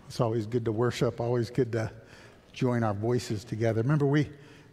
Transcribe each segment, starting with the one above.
It's always good to worship, always good to join our voices together. Remember, we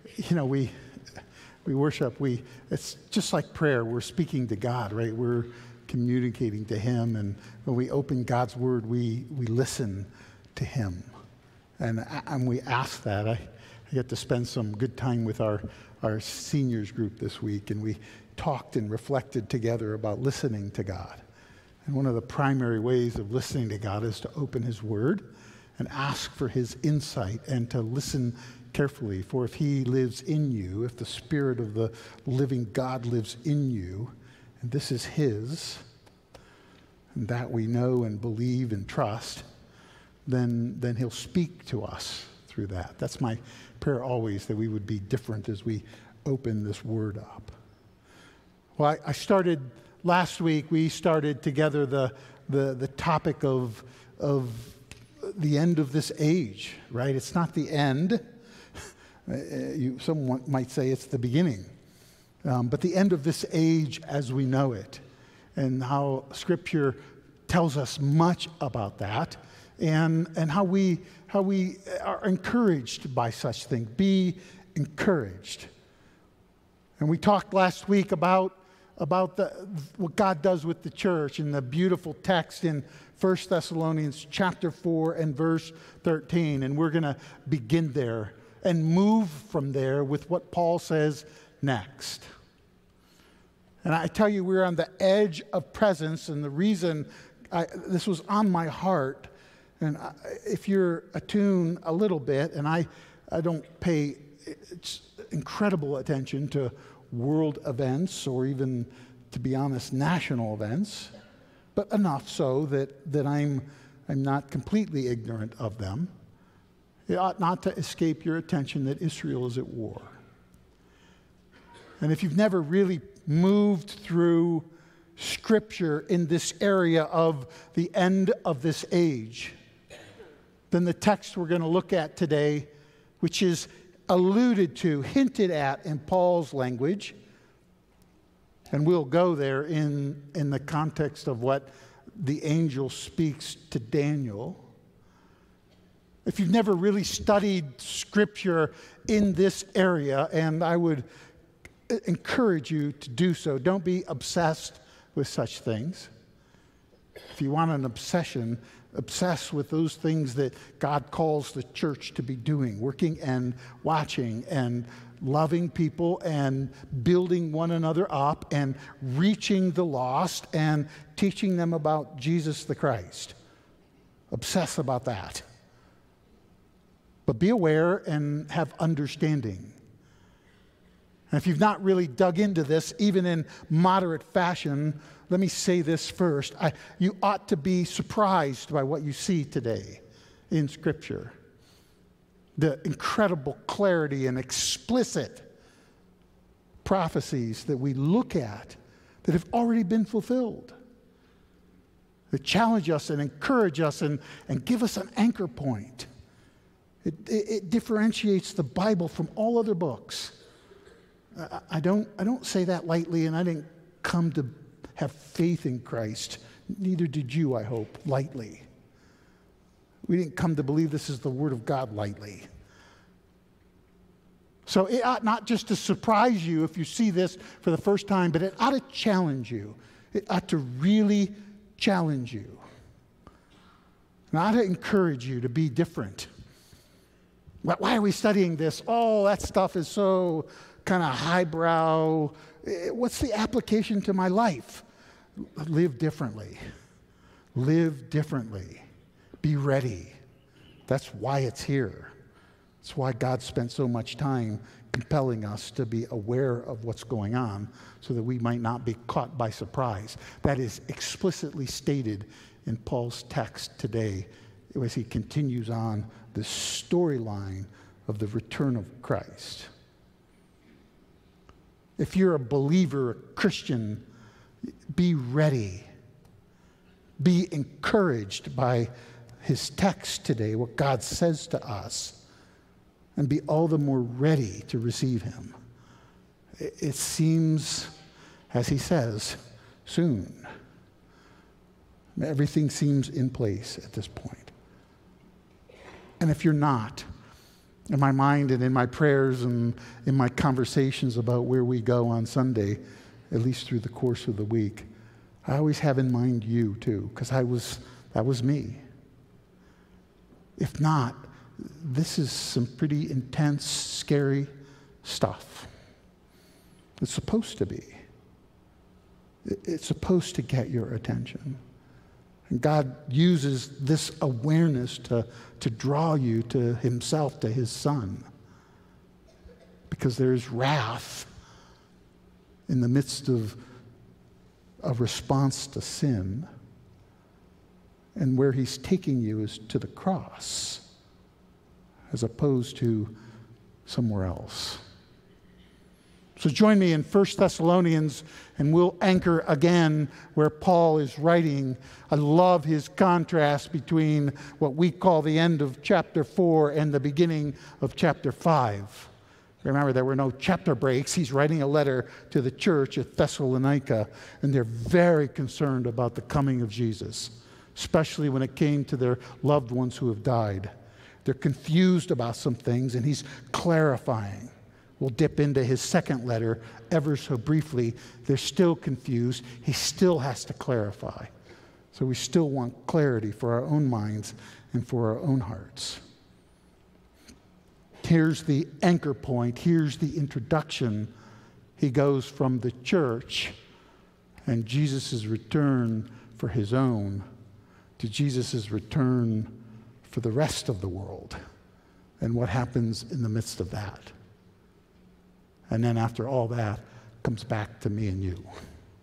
worship, it's just like prayer. We're speaking to God, right? We're communicating to Him, and when we open God's Word, we listen to Him. And we ask that. I get to spend some good time with our seniors group this week, and we talked and reflected together about listening to God. And one of the primary ways of listening to God is to open His Word and ask for His insight and to listen carefully. For if He lives in you, if the Spirit of the living God lives in you, and this is His, and that we know and believe and trust, then He'll speak to us through that. That's my prayer always, that we would be different as we open this Word up. Well, I started last week, we started together the topic of the end of this age, right? It's not the end. Someone might say it's the beginning. But the end of this age as we know it, and how Scripture tells us much about that, and how we are encouraged by such things. Be encouraged. And we talked last week about what God does with the church, and the beautiful text in 1 Thessalonians chapter 4 and verse 13. And we're going to begin there and move from there with what Paul says next. And I tell you, we're on the edge of presence, and the reason this was on my heart, and if you're attuned a little bit, and I don't pay incredible attention to world events, or even, to be honest, national events, but enough so that I'm not completely ignorant of them. It ought not to escape your attention that Israel is at war. And if you've never really moved through Scripture in this area of the end of this age, then the text we're going to look at today, which is alluded to, hinted at in Paul's language, and we'll go there in the context of what the angel speaks to Daniel. If you've never really studied Scripture in this area, and I would encourage you to do so, don't be obsessed with such things. If you want an obsession, obsess with those things that God calls the church to be doing, working and watching and loving people and building one another up and reaching the lost and teaching them about Jesus the Christ. Obsess about that. But be aware and have understanding. And if you've not really dug into this, even in moderate fashion, let me say this first. You ought to be surprised by what you see today in Scripture. The incredible clarity and explicit prophecies that we look at that have already been fulfilled. That challenge us and encourage us and give us an anchor point. It differentiates the Bible from all other books. I don't say that lightly, and I didn't come to have faith in Christ. Neither did you, I hope, lightly. We didn't come to believe this is the Word of God lightly. So it ought not just to surprise you if you see this for the first time, but it ought to challenge you. It ought to really challenge you. And it ought to encourage you to be different. Why are we studying this? Oh, that stuff is so kind of highbrow. What's the application to my life? Live differently. Live differently. Be ready. That's why it's here. That's why God spent so much time compelling us to be aware of what's going on so that we might not be caught by surprise. That is explicitly stated in Paul's text today as he continues on the storyline of the return of Christ. If you're a believer, a Christian, be ready. Be encouraged by his text today, what God says to us, and be all the more ready to receive him. It seems, as he says, soon. Everything seems in place at this point. And if you're not, in my mind and in my prayers and in my conversations about where we go on Sunday, at least through the course of the week, I always have in mind you too, because that was me. If not, this is some pretty intense, scary stuff. It's supposed to be. It's supposed to get your attention. And God uses this awareness to draw you to himself, to his Son. Because there's wrath in the midst of a response to sin. And where he's taking you is to the cross, as opposed to somewhere else. So join me in 1 Thessalonians, and we'll anchor again where Paul is writing. I love his contrast between what we call the end of chapter 4 and the beginning of chapter 5. Remember, there were no chapter breaks. He's writing a letter to the church at Thessalonica, and they're very concerned about the coming of Jesus, especially when it came to their loved ones who have died. They're confused about some things, and he's clarifying. We'll dip into his second letter ever so briefly. They're still confused. He still has to clarify. So we still want clarity for our own minds and for our own hearts. Here's the anchor point. Here's the introduction. He goes from the church and Jesus' return for his own to Jesus' return for the rest of the world and what happens in the midst of that. And then after all that, comes back to me and you.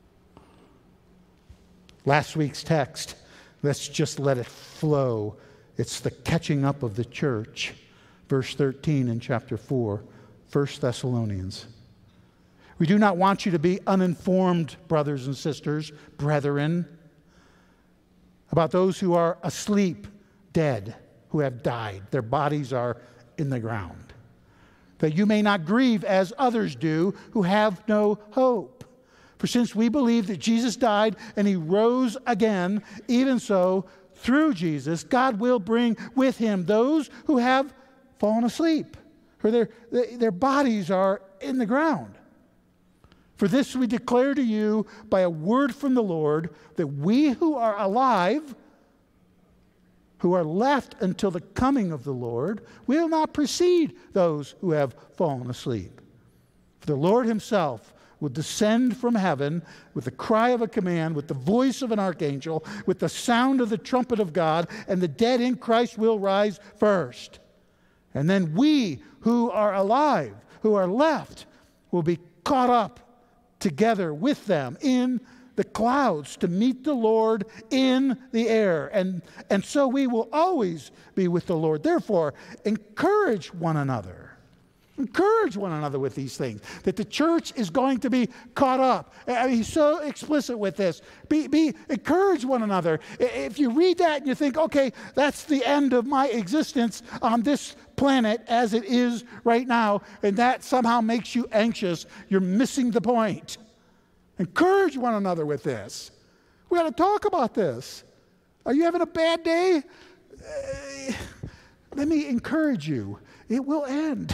Last week's text, let's just let it flow. It's the catching up of the church. Verse 13 in chapter 4, 1 Thessalonians. We do not want you to be uninformed, brothers and sisters, brethren, about those who are asleep, dead, who have died. Their bodies are in the ground. That you may not grieve as others do who have no hope. For since we believe that Jesus died and he rose again, even so, through Jesus, God will bring with him those who have fallen asleep, for their bodies are in the ground. For this we declare to you by a word from the Lord, that we who are alive, who are left until the coming of the Lord, will not precede those who have fallen asleep. For the Lord himself will descend from heaven with the cry of a command, with the voice of an archangel, with the sound of the trumpet of God, and the dead in Christ will rise first. And then we who are alive, who are left, will be caught up together with them in the clouds to meet the Lord in the air. And so we will always be with the Lord. Therefore, encourage one another. Encourage one another with these things. That the church is going to be caught up. I mean, he's so explicit with this. Encourage one another. If you read that and you think, okay, that's the end of my existence on this planet as it is right now, and that somehow makes you anxious, you're missing the point. Encourage one another with this. We got to talk about this. Are you having a bad day? Let me encourage you. It will end.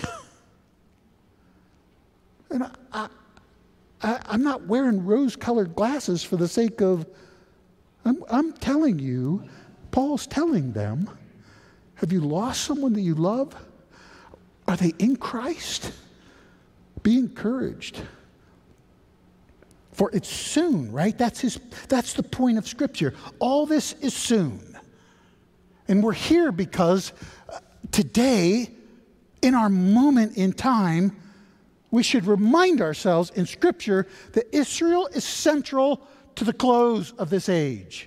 And I'm not wearing rose-colored glasses for the sake of, I'm telling you, Paul's telling them, have you lost someone that you love? Are they in Christ? Be encouraged. For it's soon, right? That's the point of Scripture. All this is soon. And we're here because today, in our moment in time, we should remind ourselves in Scripture that Israel is central to the close of this age.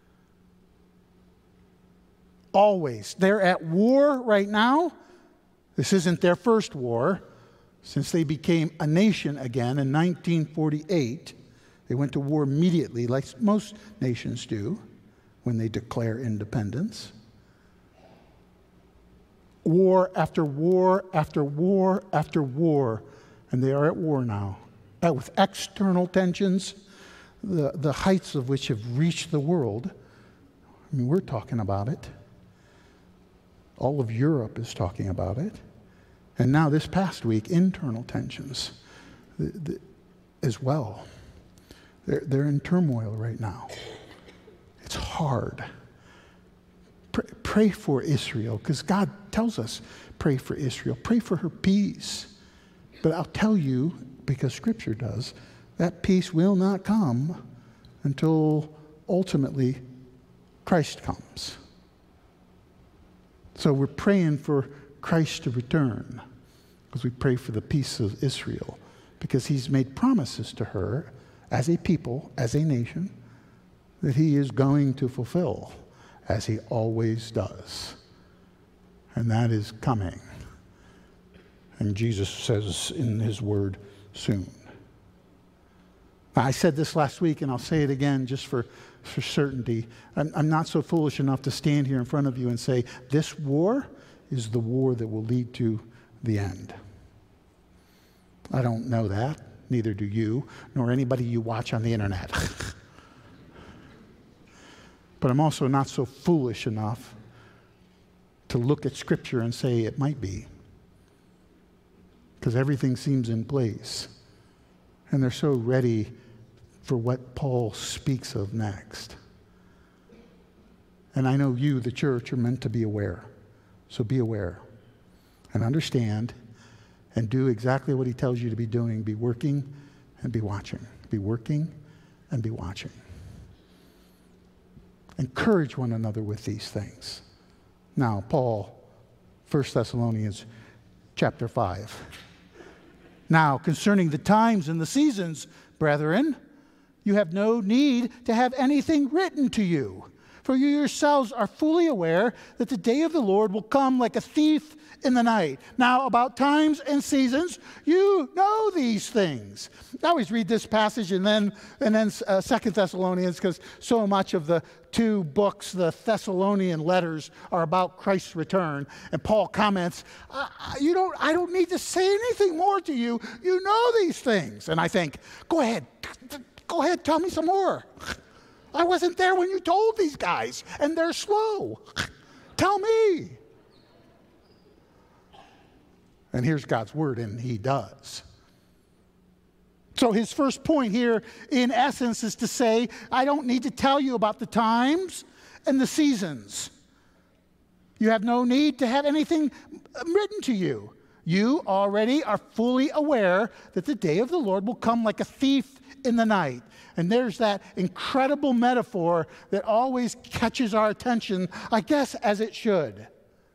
Always. They're at war right now. This isn't their first war. Since they became a nation again in 1948, they went to war immediately, like most nations do when they declare independence. War after war after war after war. And they are at war now, with external tensions, the heights of which have reached the world. I mean, we're talking about it. All of Europe is talking about it. And now this past week, internal tensions as well. They're in turmoil right now. It's hard. Pray for Israel, because God tells us, pray for Israel. Pray for her peace. But I'll tell you, because Scripture does, that peace will not come until ultimately Christ comes. So we're praying for Christ to return, because we pray for the peace of Israel, because he's made promises to her as a people, as a nation, that he is going to fulfill, as he always does. And that is coming. And Jesus says in his word, soon. I said this last week, and I'll say it again just for certainty. I'm not so foolish enough to stand here in front of you and say, this war is the war that will lead to the end. I don't know that. Neither do you, nor anybody you watch on the internet. But I'm also not so foolish enough to look at Scripture and say it might be. Because everything seems in place. And they're so ready for what Paul speaks of next. And I know you, the church, are meant to be aware. So be aware and understand and do exactly what he tells you to be doing. Be working and be watching. Be working and be watching. Encourage one another with these things. Now, Paul, 1 Thessalonians chapter 5. Now, concerning the times and the seasons, brethren, you have no need to have anything written to you, for you yourselves are fully aware that the day of the Lord will come like a thief in the night. Now, about times and seasons, you know these things. I always read this passage and then 2 Thessalonians, because so much of the two books, the Thessalonian letters, are about Christ's return. And Paul comments, I don't need to say anything more to you. You know these things. And I think, go ahead, tell me some more. I wasn't there when you told these guys, and they're slow. Tell me. And here's God's word, and he does. So his first point here, in essence, is to say, I don't need to tell you about the times and the seasons. You have no need to have anything written to you. You already are fully aware that the day of the Lord will come like a thief in the night. And there's that incredible metaphor that always catches our attention, I guess, as it should.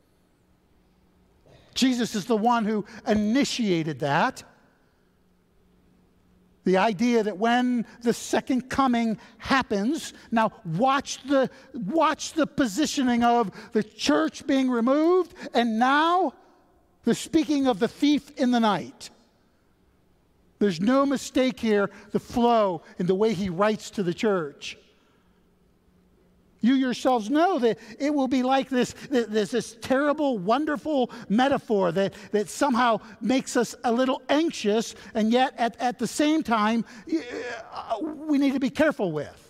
Jesus is the one who initiated that. The idea that when the second coming happens, now watch the positioning of the church being removed, and now the speaking of the thief in the night. There's no mistake here, the flow in the way he writes to the church. You yourselves know that it will be like this terrible, wonderful metaphor that somehow makes us a little anxious, and yet at the same time, we need to be careful with.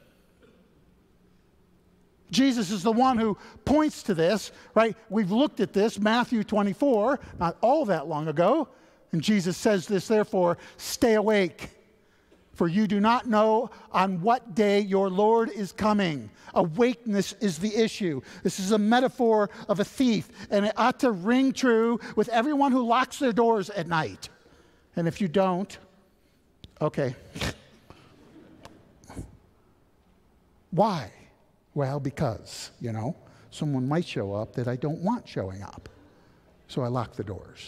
Jesus is the one who points to this, right? We've looked at this, Matthew 24, not all that long ago. And Jesus says this, therefore, stay awake, for you do not know on what day your Lord is coming. Awakeness is the issue. This is a metaphor of a thief, and it ought to ring true with everyone who locks their doors at night. And if you don't, okay. Why? Well, because, someone might show up that I don't want showing up. So I lock the doors.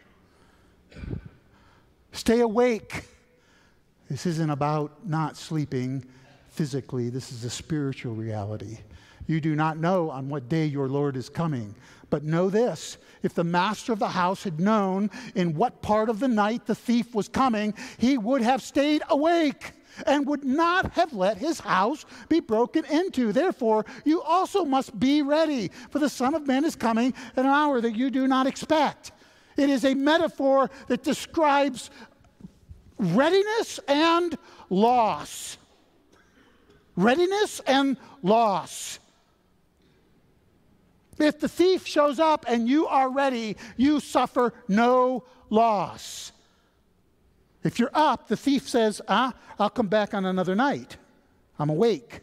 Stay awake. This isn't about not sleeping physically. This is a spiritual reality. You do not know on what day your Lord is coming. But know this, if the master of the house had known in what part of the night the thief was coming, he would have stayed awake and would not have let his house be broken into. Therefore, you also must be ready, for the Son of Man is coming at an hour that you do not expect. It is a metaphor that describes readiness and loss. Readiness and loss. If the thief shows up and you are ready, you suffer no loss. If you're up, the thief says, I'll come back on another night. I'm awake.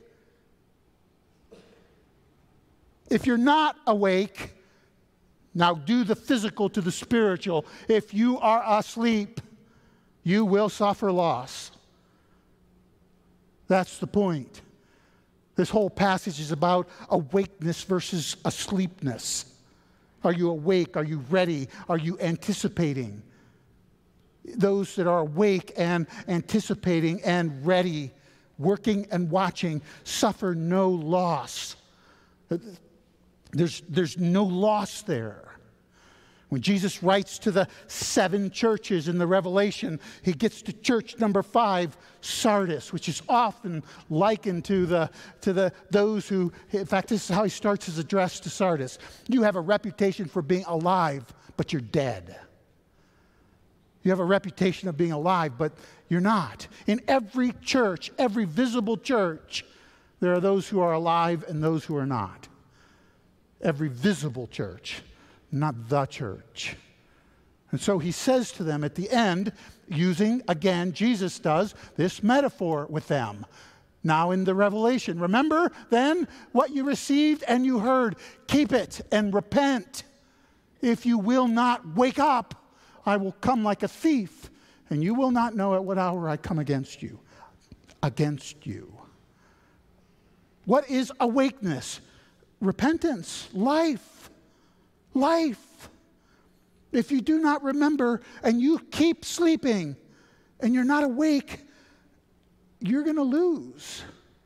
If you're not awake, now do the physical to the spiritual. If you are asleep, you will suffer loss. That's the point. This whole passage is about awakeness versus asleepness. Are you awake? Are you ready? Are you anticipating? Those that are awake and anticipating and ready, working and watching, suffer no loss. There's no loss there. When Jesus writes to the 7 churches in the Revelation, he gets to church number 5, Sardis, which is often likened to those who, in fact, this is how he starts his address to Sardis. You have a reputation for being alive, but you're dead. You have a reputation of being alive, but you're not. In every church, every visible church, there are those who are alive and those who are not. Every visible church. Not the church. And so he says to them at the end, using, again, Jesus does, this metaphor with them. Now in the Revelation, remember then what you received and you heard. Keep it and repent. If you will not wake up, I will come like a thief, and you will not know at what hour I come against you. Against you. What is awakeness? Repentance, life. Life. If you do not remember and you keep sleeping and you're not awake, you're going to lose.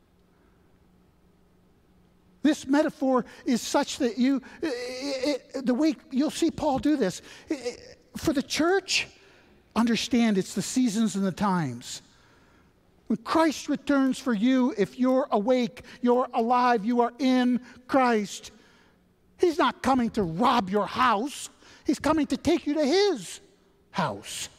This metaphor is such that the way you'll see Paul do this, for the church, understand it's the seasons and the times. When Christ returns for you, if you're awake, you're alive, you are in Christ, He's not coming to rob your house. He's coming to take you to His house.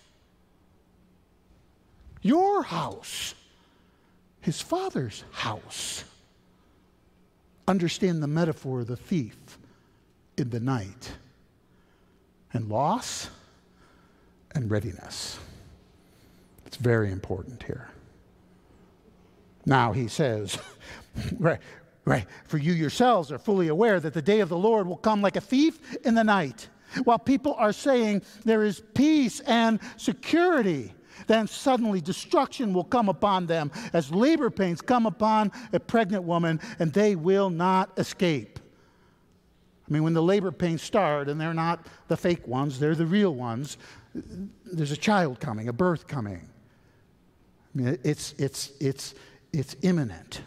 Your house. His Father's house. Understand the metaphor of the thief in the night. And loss and readiness. It's very important here. Now he says, right, for you yourselves are fully aware that the day of the Lord will come like a thief in the night. While people are saying there is peace and security, then suddenly destruction will come upon them as labor pains come upon a pregnant woman, and they will not escape. I mean, when the labor pains start, and they're not the fake ones, they're the real ones, there's a child coming, a birth coming. I mean, it's imminent.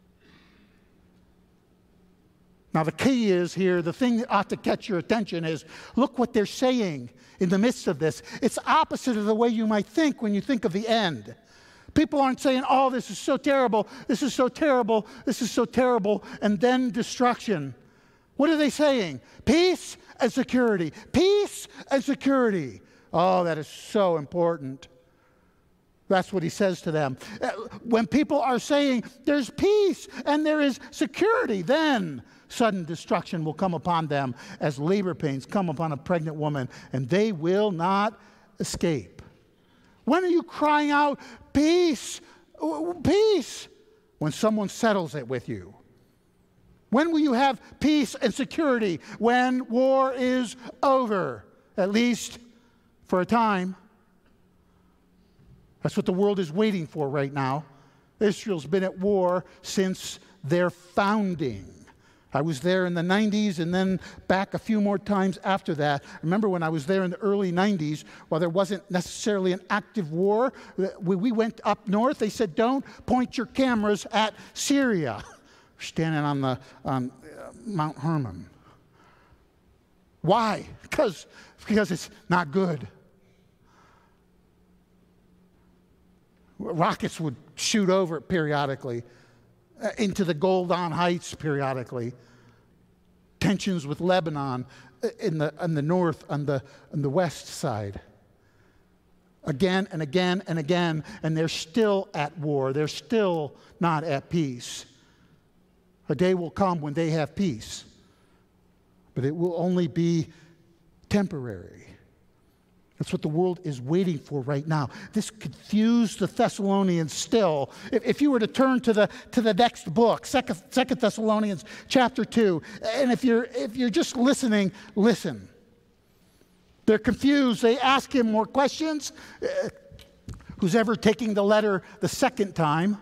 Now, the key is here, the thing that ought to catch your attention is, look what they're saying in the midst of this. It's opposite of the way you might think when you think of the end. People aren't saying, oh, this is so terrible, this is so terrible, this is so terrible, and then destruction. What are they saying? Peace and security. Peace and security. Oh, that is so important. That's what he says to them. When people are saying there's peace and there is security, then sudden destruction will come upon them as labor pains come upon a pregnant woman, and they will not escape. When are you crying out, peace, peace? When someone settles it with you. When will you have peace and security? When war is over, at least for a time. That's what the world is waiting for right now. Israel's been at war since their founding. I was there in the 90s and then back a few more times after that. Remember when I was there in the early 90s, while there wasn't necessarily an active war, we went up north. They said, don't point your cameras at Syria. We're standing on Mount Hermon. Why? Because it's not good. Rockets would shoot over it periodically, into the Golan Heights periodically. Tensions with Lebanon in the north, on the west side. Again and again and again, and they're still at war. They're still not at peace. A day will come when they have peace. but it will only be temporary. That's what the world is waiting for right now. This confused the Thessalonians still. If you were to turn to the next book, Second Thessalonians chapter 2, and if you're just listening, listen. They're confused. They ask him more questions. Who's ever taking the letter the second time?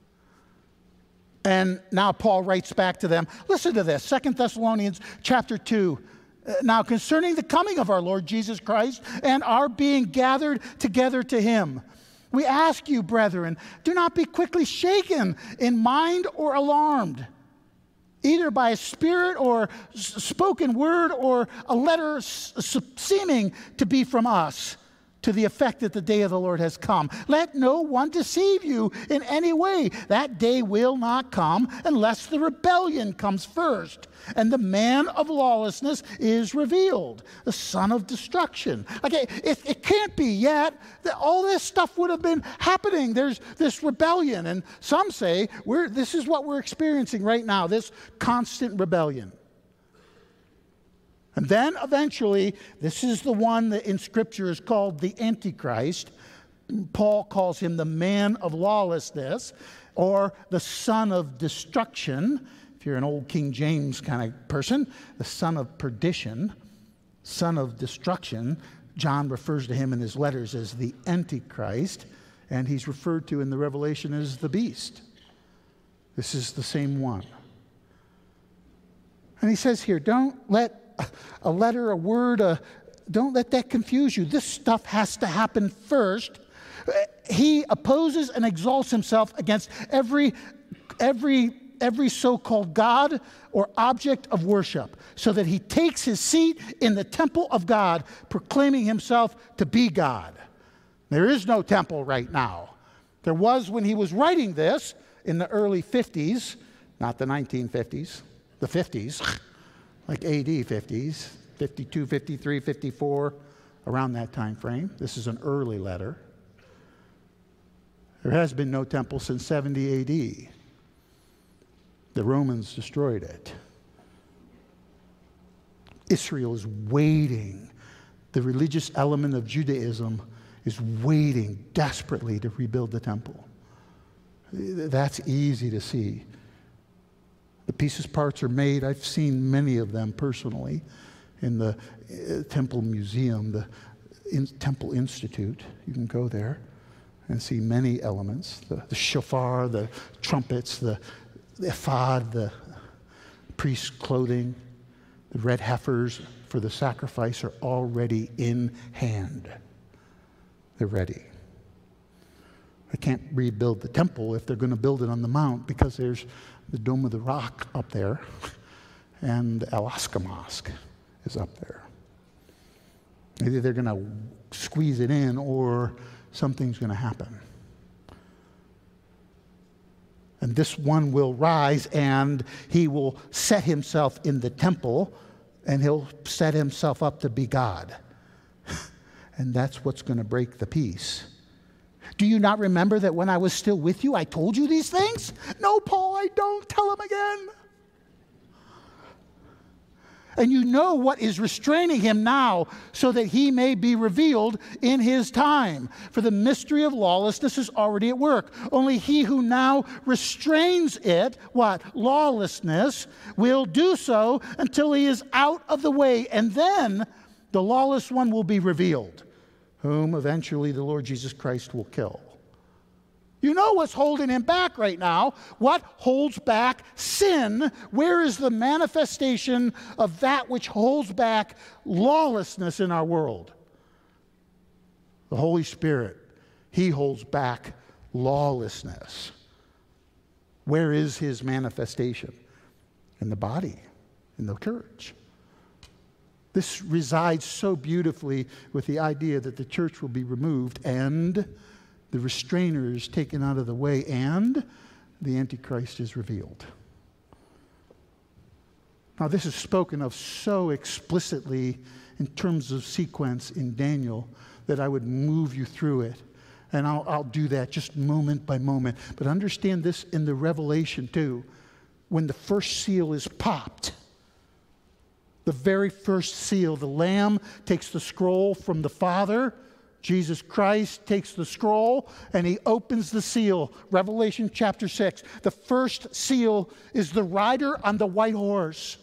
And now Paul writes back to them. Listen to this, 2 Thessalonians chapter 2. Now concerning the coming of our Lord Jesus Christ and our being gathered together to him, we ask you, brethren, do not be quickly shaken in mind or alarmed, either by a spirit or spoken word or a letter seeming to be from us, to the effect that the day of the Lord has come. Let no one deceive you in any way. That day will not come unless the rebellion comes first, and the man of lawlessness is revealed, the son of destruction. Okay, it can't be yet. All this stuff would have been happening. There's this rebellion, and some say this is what we're experiencing right now, this constant rebellion. And then eventually, this is the one that in Scripture is called the Antichrist. Paul calls him the man of lawlessness, or the son of destruction. If you're an old King James kind of person, the son of perdition, son of destruction. John refers to him in his letters as the Antichrist, and he's referred to in the Revelation as the beast. This is the same one. And he says here, don't let a letter, a word, don't let that confuse you. This stuff has to happen first. He opposes and exalts himself against every so-called God or object of worship, so that he takes his seat in the temple of God, proclaiming himself to be God. There is no temple right now. There was when he was writing this in the early 50s, not the 1950s, the 50s. Like AD 50s, 52, 53, 54, around that time frame. This is an early letter. There has been no temple since 70 AD. The Romans destroyed it. Israel is waiting. The religious element of Judaism is waiting desperately to rebuild the temple. That's easy to see. The pieces parts are made. I've seen many of them personally in the Temple Museum, the Temple Institute. You can go there and see many elements. The shofar, the trumpets, the ephod, the priest's clothing, the red heifers for the sacrifice are already in hand. They're ready. They can't rebuild the temple if they're going to build it on the mount, because there's the Dome of the Rock up there, and Al-Aqsa Mosque is up there. Either they're going to squeeze it in, or something's going to happen. And this one will rise, and he will set himself in the temple, and he'll set himself up to be God. And that's what's going to break the peace. Do you not remember that when I was still with you, I told you these things? No, Paul, I don't. Tell him again. And you know what is restraining him now, so that he may be revealed in his time. For the mystery of lawlessness is already at work. Only he who now restrains it, what? Lawlessness, will do so until he is out of the way. And then the lawless one will be revealed, whom eventually the Lord Jesus Christ will kill. You know what's holding him back right now. What holds back sin? Where is the manifestation of that which holds back lawlessness in our world? The Holy Spirit. He holds back lawlessness. Where is his manifestation? In the body, in the church. This resides so beautifully with the idea that the church will be removed and the restrainer is taken out of the way and the Antichrist is revealed. Now, this is spoken of so explicitly in terms of sequence in Daniel that I would move you through it. And I'll do that just moment by moment. But understand this in the Revelation too. When the first seal is popped, The very first seal. The Lamb takes the scroll from the Father. Jesus Christ takes the scroll and he opens the seal. Revelation chapter 6. The first seal is the rider on the white horse.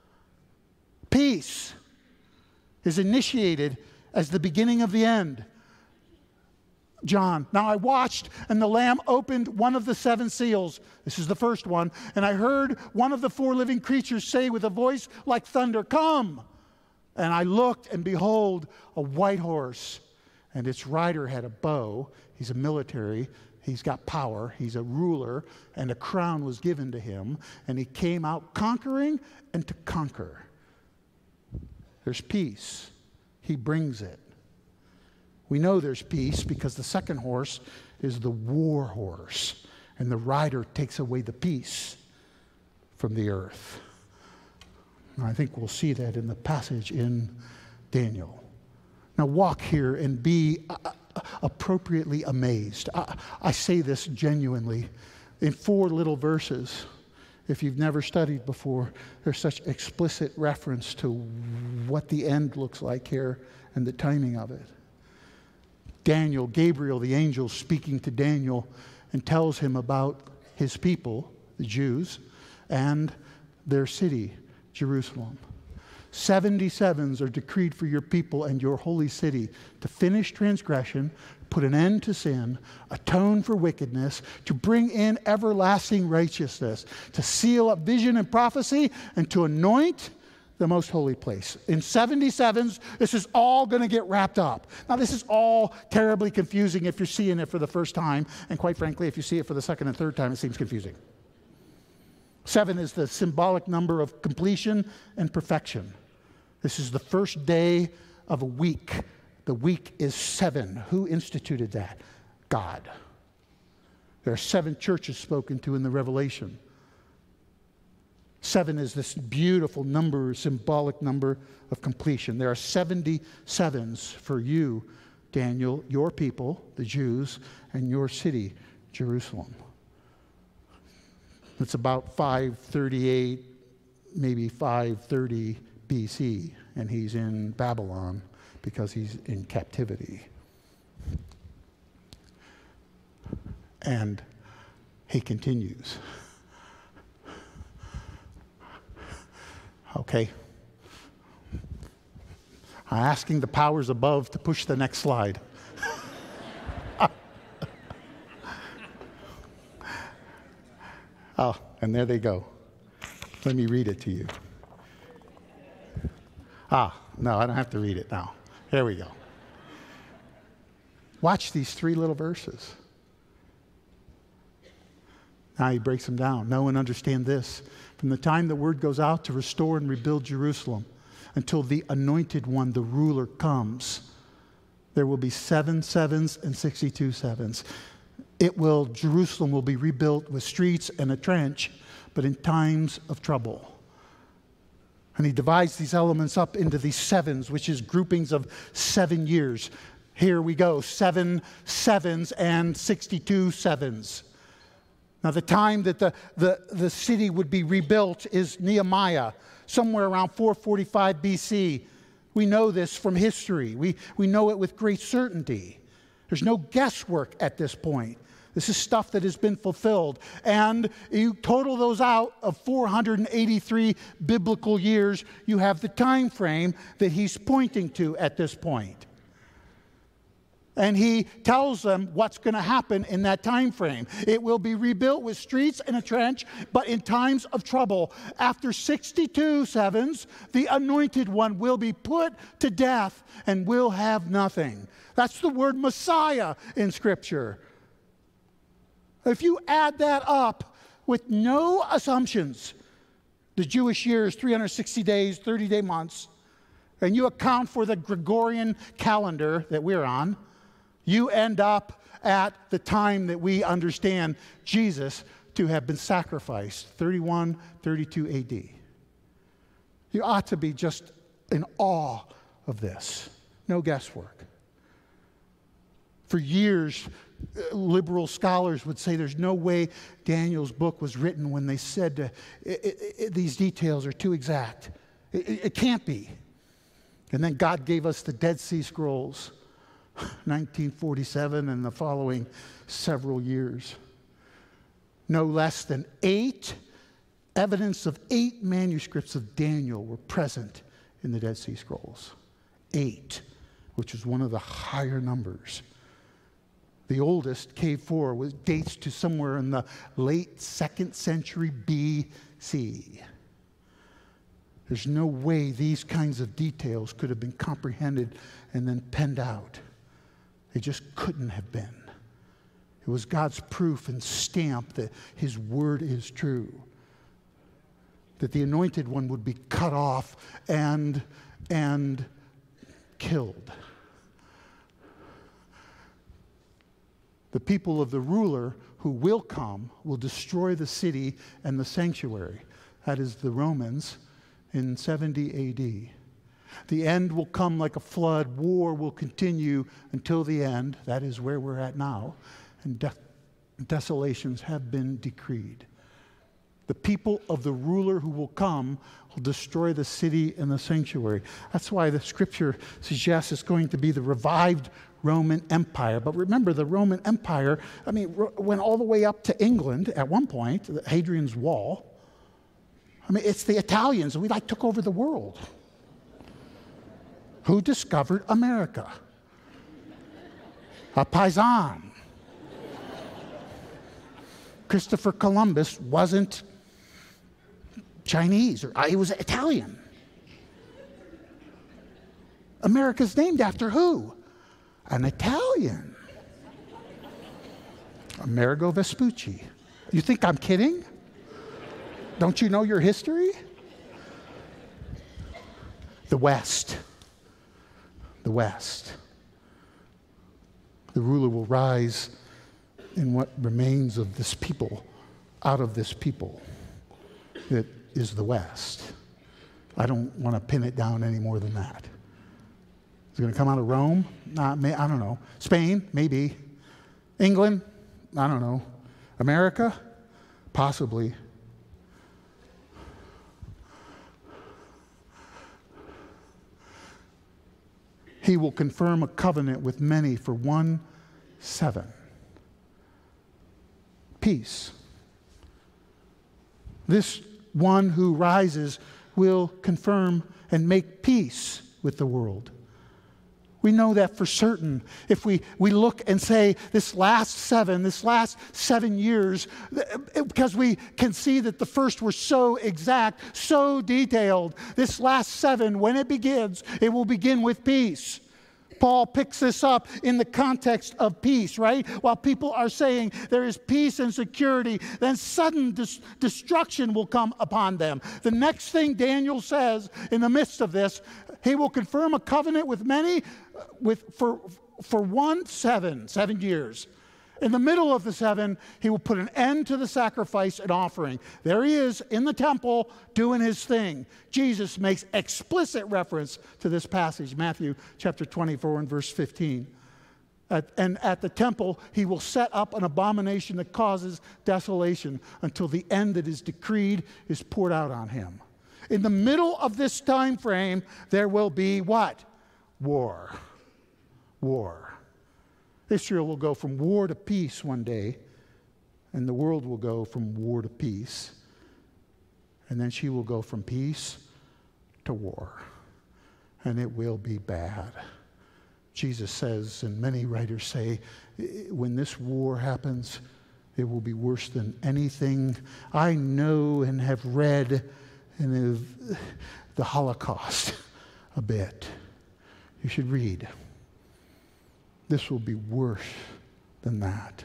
Peace is initiated as the beginning of the end. John, now I watched, and the Lamb opened one of the 7 seals. This is the first one. And I heard one of the 4 living creatures say with a voice like thunder, "Come!" And I looked, and behold, a white horse. And its rider had a bow. He's a military. He's got power. He's a ruler. And a crown was given to him. And he came out conquering and to conquer. There's peace. He brings it. We know there's peace because the second horse is the war horse. And the rider takes away the peace from the earth. And I think we'll see that in the passage in Daniel. Now walk here and be appropriately amazed. I say this genuinely. In 4 little verses, if you've never studied before, there's such explicit reference to what the end looks like here and the timing of it. Daniel, Gabriel, the angel, speaking to Daniel and tells him about his people, the Jews, and their city, Jerusalem. 77s are decreed for your people and your holy city to finish transgression, put an end to sin, atone for wickedness, to bring in everlasting righteousness, to seal up vision and prophecy, and to anoint the most holy place. In 77s, this is all going to get wrapped up. Now, this is all terribly confusing if you're seeing it for the first time, and quite frankly, if you see it for the second and third time, it seems confusing. 7 is the symbolic number of completion and perfection. This is the first day of a week. The week is 7. Who instituted that? God. There are 7 churches spoken to in the Revelation. 7 is this beautiful number, symbolic number of completion. There are 77s for you, Daniel, your people, the Jews, and your city, Jerusalem. It's about 538, maybe 530 BC, and he's in Babylon because he's in captivity. And he continues. Okay. I'm asking the powers above to push the next slide. Oh, and there they go. Let me read it to you. No, I don't have to read it now. Here we go. Watch these 3 little verses. Now he breaks them down. Know and understand this. From the time the word goes out to restore and rebuild Jerusalem until the anointed one, the ruler, comes, there will be 7 sevens and 62 sevens. Jerusalem will be rebuilt with streets and a trench, but in times of trouble. And he divides these elements up into these 7s, which is groupings of 7 years. Here we go, 7 sevens and 62 sevens. Now the time that the city would be rebuilt is Nehemiah, somewhere around 445 BC. We know this from history. We know it with great certainty. There's no guesswork at this point. This is stuff that has been fulfilled. And you total those out of 483 biblical years, you have the time frame that he's pointing to at this point. And he tells them what's going to happen in that time frame. It will be rebuilt with streets and a trench, but in times of trouble. After 62 sevens, the anointed one will be put to death and will have nothing. That's the word Messiah in Scripture. If you add that up with no assumptions, the Jewish year is 360 days, 30-day months, and you account for the Gregorian calendar that we're on, you end up at the time that we understand Jesus to have been sacrificed, 31, 32 AD. You ought to be just in awe of this. No guesswork. For years, liberal scholars would say there's no way Daniel's book was written when they said these details are too exact. It can't be. And then God gave us the Dead Sea Scrolls, 1947 and the following several years. No less than 8 evidence of 8 manuscripts of Daniel were present in the Dead Sea Scrolls. 8, which is one of the higher numbers. The oldest, Cave 4, dates to somewhere in the late 2nd century B.C. There's no way these kinds of details could have been comprehended and then penned out. They just couldn't have been. It was God's proof and stamp that his word is true. That the anointed one would be cut off and killed. The people of the ruler who will come will destroy the city and the sanctuary. That is the Romans in 70 A.D. The end will come like a flood. War will continue until the end. That is where we're at now. And desolations have been decreed. The people of the ruler who will come will destroy the city and the sanctuary. That's why the scripture suggests it's going to be the revived Roman Empire. But remember, the Roman Empire, went all the way up to England at one point, Hadrian's Wall. It's the Italians. We took over the world. Who discovered America? A paisan. Christopher Columbus wasn't Chinese, or he was Italian. America's named after who? An Italian. Amerigo Vespucci. You think I'm kidding? Don't you know your history? The West. The West. The ruler will rise in what remains of this people, out of this people. That is the West. I don't want to pin it down any more than that. Is it going to come out of Rome? I don't know. Spain? Maybe. England? I don't know. America? Possibly. He will confirm a covenant with many for 1/7. Peace. This one who rises will confirm and make peace with the world. We know that for certain. If we look and say this last 7 years, because we can see that the first were so exact, so detailed. This last 7, when it begins, it will begin with peace. Paul picks this up in the context of peace, right? While people are saying there is peace and security, then sudden destruction will come upon them. The next thing Daniel says in the midst of this, he will confirm a covenant with many for 7 years. In the middle of the 7, he will put an end to the sacrifice and offering. There he is in the temple doing his thing. Jesus makes explicit reference to this passage, Matthew chapter 24 and verse 15. And at the temple, he will set up an abomination that causes desolation until the end that is decreed is poured out on him. In the middle of this time frame, there will be what? War. War. Israel will go from war to peace one day, and the world will go from war to peace. And then she will go from peace to war. And it will be bad. Jesus says, and many writers say, when this war happens, it will be worse than anything I know and have read in the Holocaust a bit. You should read. This will be worse than that.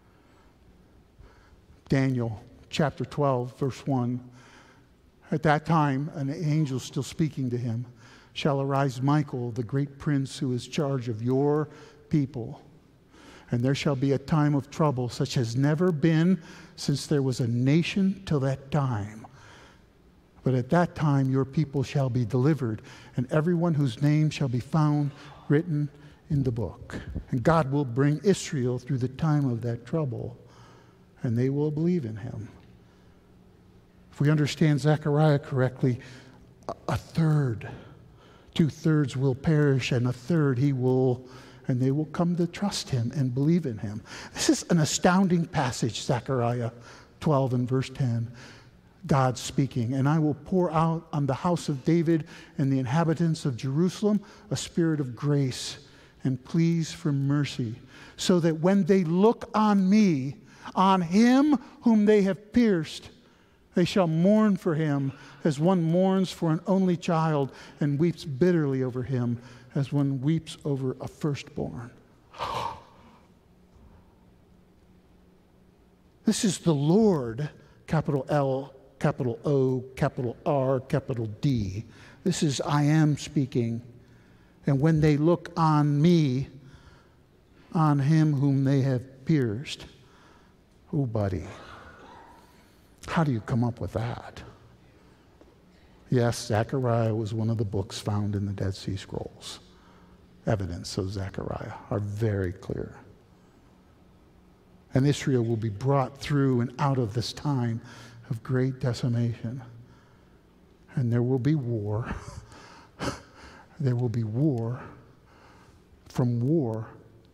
Daniel chapter 12, verse 1. At that time, an angel still speaking to him, shall arise Michael, the great prince who is charge of your people. And there shall be a time of trouble such as never been since there was a nation till that time. But at that time your people shall be delivered, and everyone whose name shall be found written in the book. And God will bring Israel through the time of that trouble, and they will believe in him. If we understand Zechariah correctly, a third. 2/3 will perish, and a third and they will come to trust him and believe in him. This is an astounding passage, Zechariah 12 and verse 10. God speaking, and I will pour out on the house of David and the inhabitants of Jerusalem a spirit of grace and pleas for mercy, so that when they look on me, on him whom they have pierced, they shall mourn for him as one mourns for an only child and weeps bitterly over him as one weeps over a firstborn. This is the Lord, capital L, capital O, capital R, capital D. This is I am speaking. And when they look on me, on him whom they have pierced. Oh, buddy. How do you come up with that? Yes, Zechariah was one of the books found in the Dead Sea Scrolls. Evidence of Zechariah are very clear. And Israel will be brought through and out of this time of great decimation. And there will be war. There will be war, from war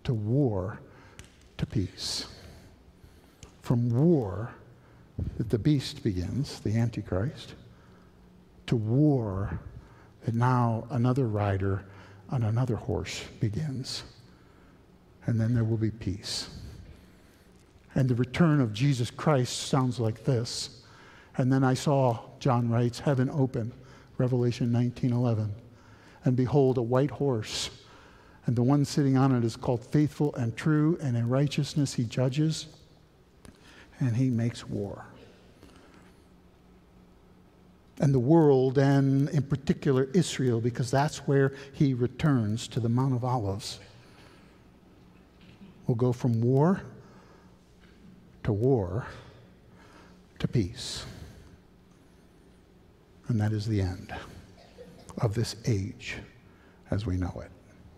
to peace. From war that the beast begins, the Antichrist, to war that now another rider on another horse begins. And then there will be peace. And the return of Jesus Christ sounds like this. And then I saw, John writes, heaven open, Revelation 19:11. And behold, a white horse, and the one sitting on it is called Faithful and True, and in righteousness he judges, and he makes war. And the world, and in particular Israel, because that's where he returns to the Mount of Olives, will go from war to peace. And that is the end of this age as we know it.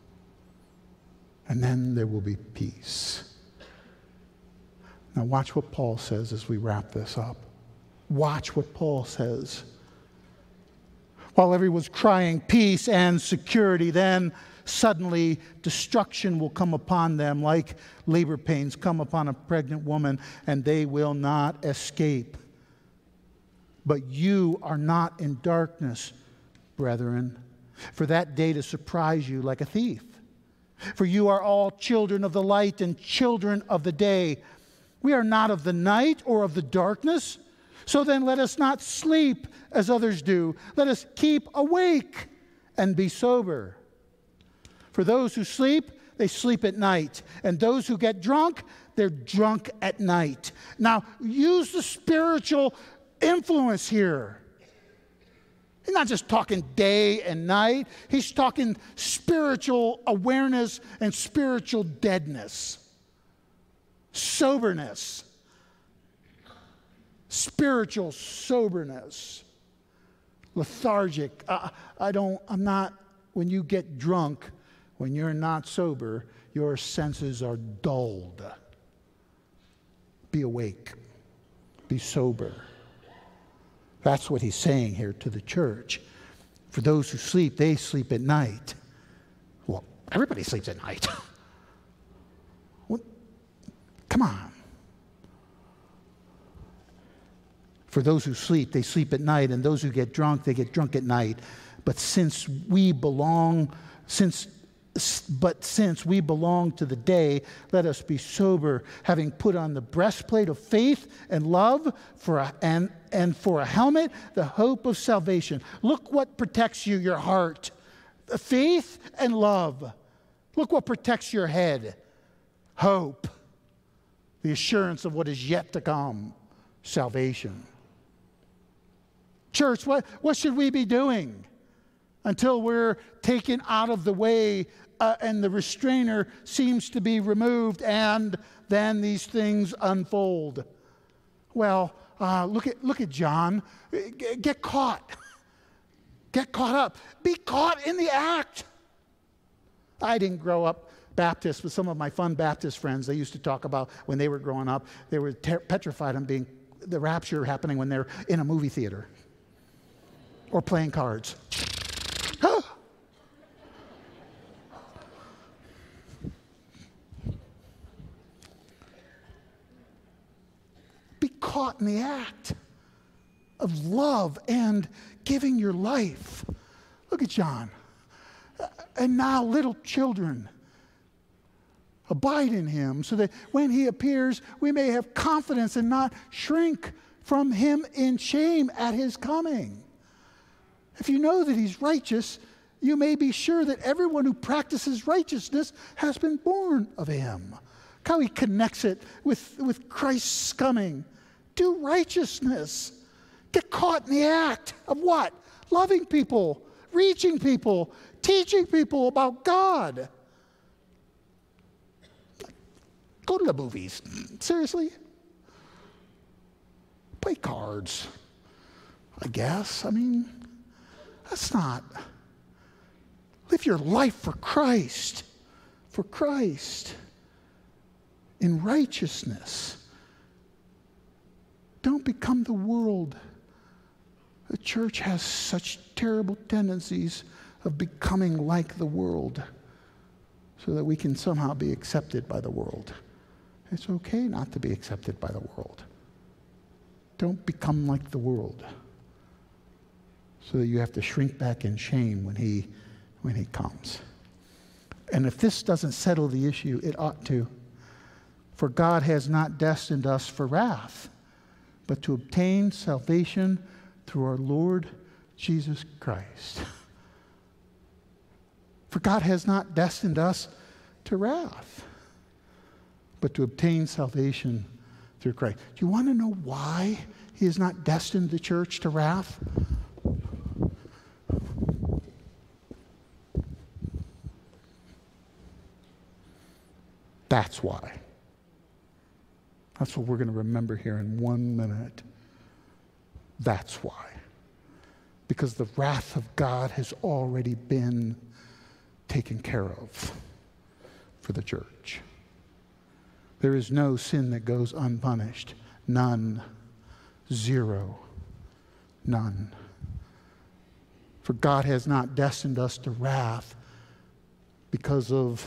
And then there will be peace. Now watch what Paul says as we wrap this up. Watch what Paul says. While everyone's crying peace and security, then suddenly destruction will come upon them like labor pains come upon a pregnant woman, and they will not escape. But you are not in darkness, brethren, for that day to surprise you like a thief. For you are all children of the light and children of the day. We are not of the night or of the darkness. So then let us not sleep as others do. Let us keep awake and be sober. For those who sleep, they sleep at night. And those who get drunk, they're drunk at night. Now, use the spiritual influence here. He's not just talking day and night. He's talking spiritual awareness and spiritual deadness. Soberness. Spiritual soberness. Lethargic. I'm not, when you get drunk, when you're not sober, your senses are dulled. Be awake. Be sober. That's what he's saying here to the church. For those who sleep, they sleep at night. Well, everybody sleeps at night. What? Come on. For those who sleep, they sleep at night, and those who get drunk, they get drunk at night. But since we belong to the day, let us be sober, having put on the breastplate of faith and love, and for a helmet, the hope of salvation. Look what protects you, your heart. Faith and love. Look what protects your head. Hope. The assurance of what is yet to come. Salvation. Church, what should we be doing until we're taken out of the way and the restrainer seems to be removed, and then these things unfold? Well, look at John. Get caught. Get caught up. Be caught in the act. I didn't grow up Baptist, but some of my fun Baptist friends, they used to talk about when they were growing up, they were petrified on the rapture happening when they're in a movie theater. or playing cards. Be caught in the act of love and giving your life. Look at John. And now, little children, abide in him, so that when he appears, we may have confidence and not shrink from him in shame at his coming. If you know that he's righteous, you may be sure that everyone who practices righteousness has been born of him. Look how he connects it with Christ's coming. Do righteousness. Get caught in the act of what? Loving people, reaching people, teaching people about God. Go to the movies. Seriously? Play cards, I guess. I mean, that's not. Live your life for Christ. For Christ. In righteousness. Don't become the world. The church has such terrible tendencies of becoming like the world so that we can somehow be accepted by the world. It's okay not to be accepted by the world. Don't become like the world so that you have to shrink back in shame when he comes. And if this doesn't settle the issue, it ought to. For God has not destined us for wrath, but to obtain salvation through our Lord Jesus Christ. For God has not destined us to wrath, but to obtain salvation through Christ. Do you want to know why he has not destined the church to wrath? That's why. That's what we're going to remember here in 1 minute. That's why. Because the wrath of God has already been taken care of for the church. There is no sin that goes unpunished. None. Zero. None. For God has not destined us to wrath because of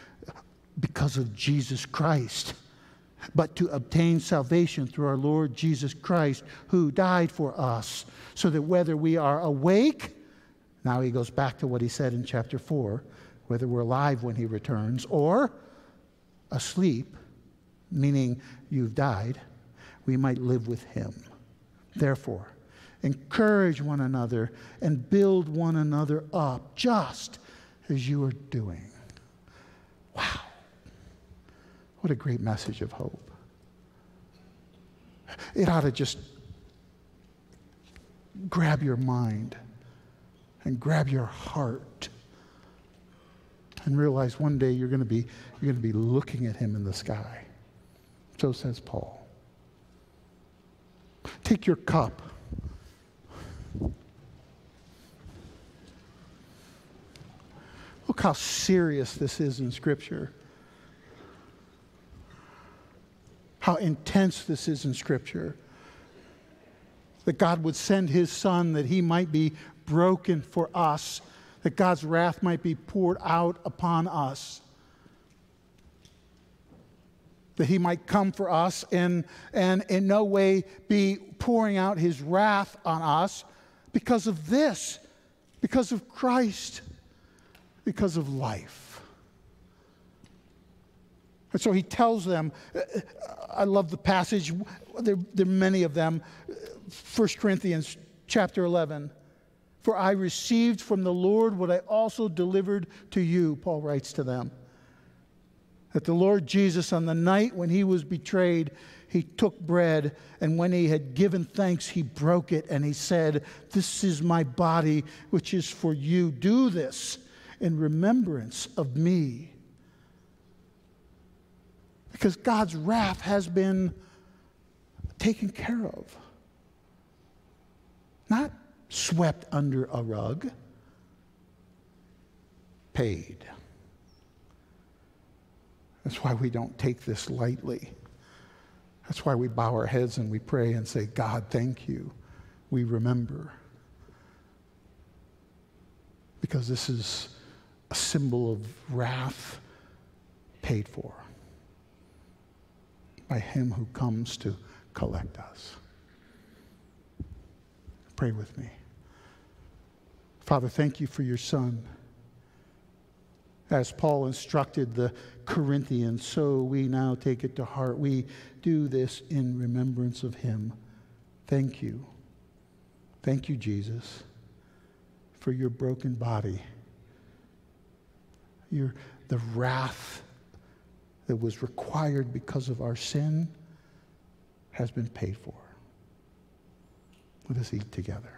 Jesus Christ, but to obtain salvation through our Lord Jesus Christ, who died for us, so that whether we are awake, now he goes back to what he said in chapter 4, whether we're alive when he returns, or asleep, meaning you've died, we might live with him. Therefore, encourage one another and build one another up, just as you are doing. Wow. What a great message of hope. It ought to just grab your mind and grab your heart and realize one day you're going to be looking at him in the sky. So says Paul. Take your cup. Look how serious this is in Scripture. How intense this is in Scripture. That God would send his Son that he might be broken for us, that God's wrath might be poured out upon us, that he might come for us and in no way be pouring out his wrath on us because of this, because of Christ, because of life. And so he tells them, I love the passage, there are many of them, 1 Corinthians chapter 11. For I received from the Lord what I also delivered to you, Paul writes to them. That the Lord Jesus, on the night when he was betrayed, he took bread, and when he had given thanks, he broke it, and he said, this is my body, which is for you. Do this in remembrance of me. Because God's wrath has been taken care of. Not swept under a rug. Paid. That's why we don't take this lightly. That's why we bow our heads and we pray and say, God, thank you. We remember. because this is a symbol of wrath paid for by him who comes to collect us. Pray with me. Father, thank you for your Son. As Paul instructed the Corinthians, so we now take it to heart. We do this in remembrance of him. Thank you. Thank you, Jesus, for your broken body. The wrath that was required because of our sin has been paid for. Let us eat together.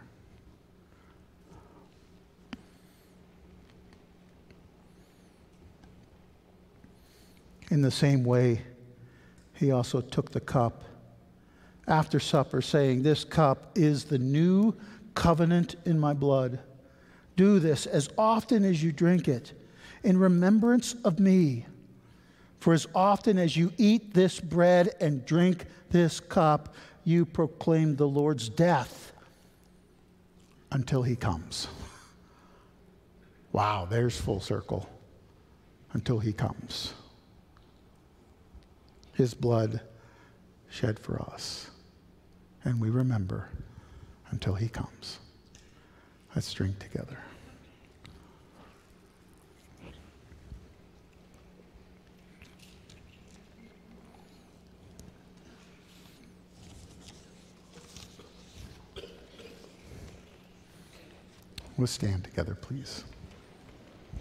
In the same way, he also took the cup after supper, saying, "This cup is the new covenant in my blood. Do this as often as you drink it in remembrance of me. For as often as you eat this bread and drink this cup, you proclaim the Lord's death until he comes." Wow, there's full circle. Until he comes. His blood shed for us. And we remember until he comes. Let's drink together. We'll stand together, please.